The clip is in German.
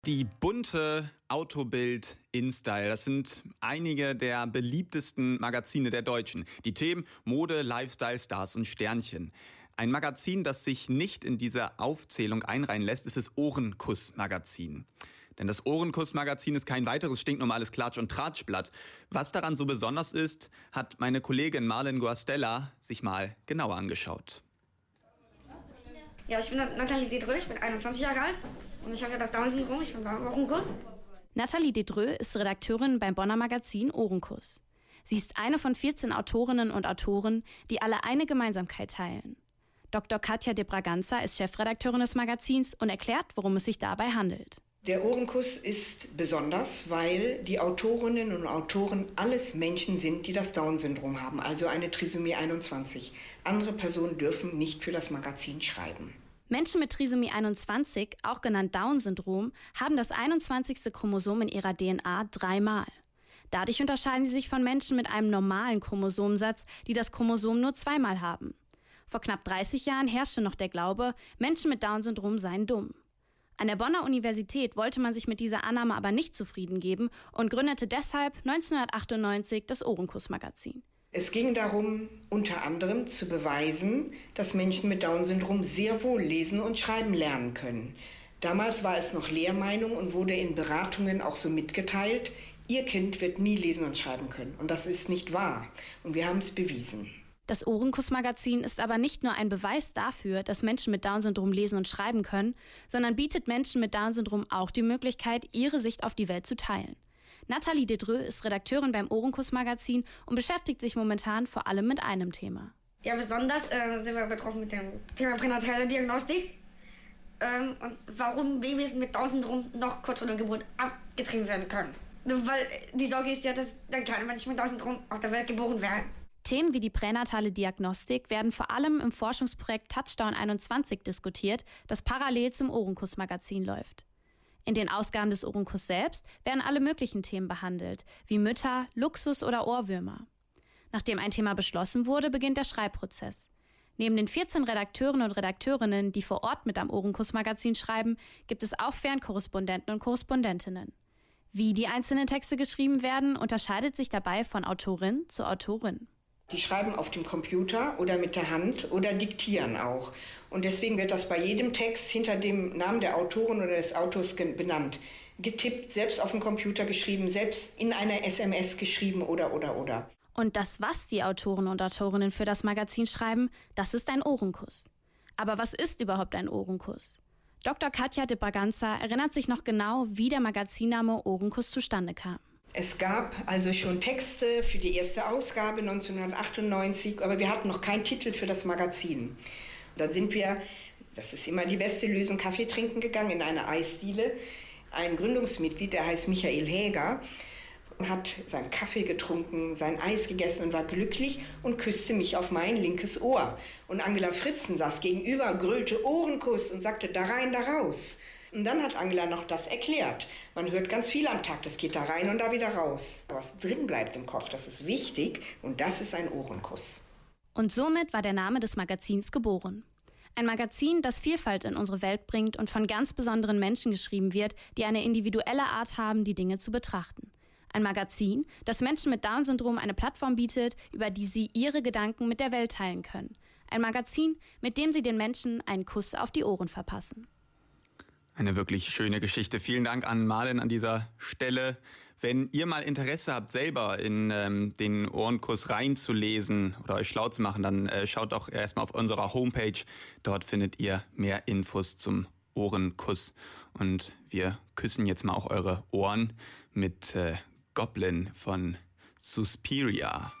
Die bunte Autobild InStyle, das sind einige der beliebtesten Magazine der Deutschen. Die Themen Mode, Lifestyle, Stars und Sternchen. Ein Magazin, das sich nicht in diese Aufzählung einreihen lässt, ist das Ohrenkuss-Magazin. Denn das Ohrenkuss-Magazin ist kein weiteres stinknormales Klatsch- und Tratschblatt. Was daran so besonders ist, hat meine Kollegin Marlen Guastella sich mal genauer angeschaut. Ja, ich bin Nathalie Dedreux, ich bin 21 Jahre alt und ich habe ja das Down-Syndrom, ich bin beim Ohrenkuss. Nathalie Dedreux ist Redakteurin beim Bonner Magazin Ohrenkuss. Sie ist eine von 14 Autorinnen und Autoren, die alle eine Gemeinsamkeit teilen. Dr. Katja de Braganza ist Chefredakteurin des Magazins und erklärt, worum es sich dabei handelt. Der Ohrenkuss ist besonders, weil die Autorinnen und Autoren alles Menschen sind, die das Down-Syndrom haben, also eine Trisomie 21. Andere Personen dürfen nicht für das Magazin schreiben. Menschen mit Trisomie 21, auch genannt Down-Syndrom, haben das 21. Chromosom in ihrer DNA 3-mal. Dadurch unterscheiden sie sich von Menschen mit einem normalen Chromosomensatz, die das Chromosom nur 2-mal haben. Vor knapp 30 Jahren herrschte noch der Glaube, Menschen mit Down-Syndrom seien dumm. An der Bonner Universität wollte man sich mit dieser Annahme aber nicht zufrieden geben und gründete deshalb 1998 das Ohrenkuss-Magazin. Es ging darum, unter anderem zu beweisen, dass Menschen mit Down-Syndrom sehr wohl lesen und schreiben lernen können. Damals war es noch Lehrmeinung und wurde in Beratungen auch so mitgeteilt, Ihr Kind wird nie lesen und schreiben können. Und das ist nicht wahr. Und wir haben es bewiesen. Das Ohrenkuss-Magazin ist aber nicht nur ein Beweis dafür, dass Menschen mit Down-Syndrom lesen und schreiben können, sondern bietet Menschen mit Down-Syndrom auch die Möglichkeit, ihre Sicht auf die Welt zu teilen. Nathalie Dedreux ist Redakteurin beim Ohrenkuss-Magazin und beschäftigt sich momentan vor allem mit einem Thema. Ja, besonders sind wir betroffen mit dem Thema pränatale Diagnostik und warum Babys mit Down-Syndrom noch kurz vor der Geburt abgetrieben werden können. Weil die Sorge ist ja, dass dann keine Menschen mit Down-Syndrom auf der Welt geboren werden. Themen wie die pränatale Diagnostik werden vor allem im Forschungsprojekt Touchdown 21 diskutiert, das parallel zum Ohrenkuss-Magazin läuft. In den Ausgaben des Ohrenkuss selbst werden alle möglichen Themen behandelt, wie Mütter, Luxus oder Ohrwürmer. Nachdem ein Thema beschlossen wurde, beginnt der Schreibprozess. Neben den 14 Redakteuren und Redakteurinnen, die vor Ort mit am Ohrenkuss-Magazin schreiben, gibt es auch Fernkorrespondenten und Korrespondentinnen. Wie die einzelnen Texte geschrieben werden, unterscheidet sich dabei von Autorin zu Autorin. Die schreiben auf dem Computer oder mit der Hand oder diktieren auch. Und deswegen wird das bei jedem Text hinter dem Namen der Autorin oder des Autors benannt. Getippt, selbst auf dem Computer geschrieben, selbst in einer SMS geschrieben oder. Und das, was die Autoren und Autorinnen für das Magazin schreiben, das ist ein Ohrenkuss. Aber was ist überhaupt ein Ohrenkuss? Dr. Katja de Braganza erinnert sich noch genau, wie der Magazinname Ohrenkuss zustande kam. Es gab also schon Texte für die erste Ausgabe 1998, aber wir hatten noch keinen Titel für das Magazin. Dann sind wir, das ist immer die beste Lösung, Kaffee trinken gegangen in eine Eisdiele. Ein Gründungsmitglied, der heißt Michael Häger, hat seinen Kaffee getrunken, sein Eis gegessen und war glücklich und küsste mich auf mein linkes Ohr. Und Angela Fritzen saß gegenüber, grölte Ohrenkuss und sagte, da rein, da raus. Und dann hat Angela noch das erklärt. Man hört ganz viel am Tag, das geht da rein und da wieder raus. Was drin bleibt im Kopf, das ist wichtig und das ist ein Ohrenkuss. Und somit war der Name des Magazins geboren. Ein Magazin, das Vielfalt in unsere Welt bringt und von ganz besonderen Menschen geschrieben wird, die eine individuelle Art haben, die Dinge zu betrachten. Ein Magazin, das Menschen mit Down-Syndrom eine Plattform bietet, über die sie ihre Gedanken mit der Welt teilen können. Ein Magazin, mit dem sie den Menschen einen Kuss auf die Ohren verpassen. Eine wirklich schöne Geschichte. Vielen Dank an Marlen an dieser Stelle. Wenn ihr mal Interesse habt, selber in den Ohrenkuss reinzulesen oder euch schlau zu machen, dann schaut doch erstmal auf unserer Homepage. Dort findet ihr mehr Infos zum Ohrenkuss. Und wir küssen jetzt mal auch eure Ohren mit Goblin von Suspiria.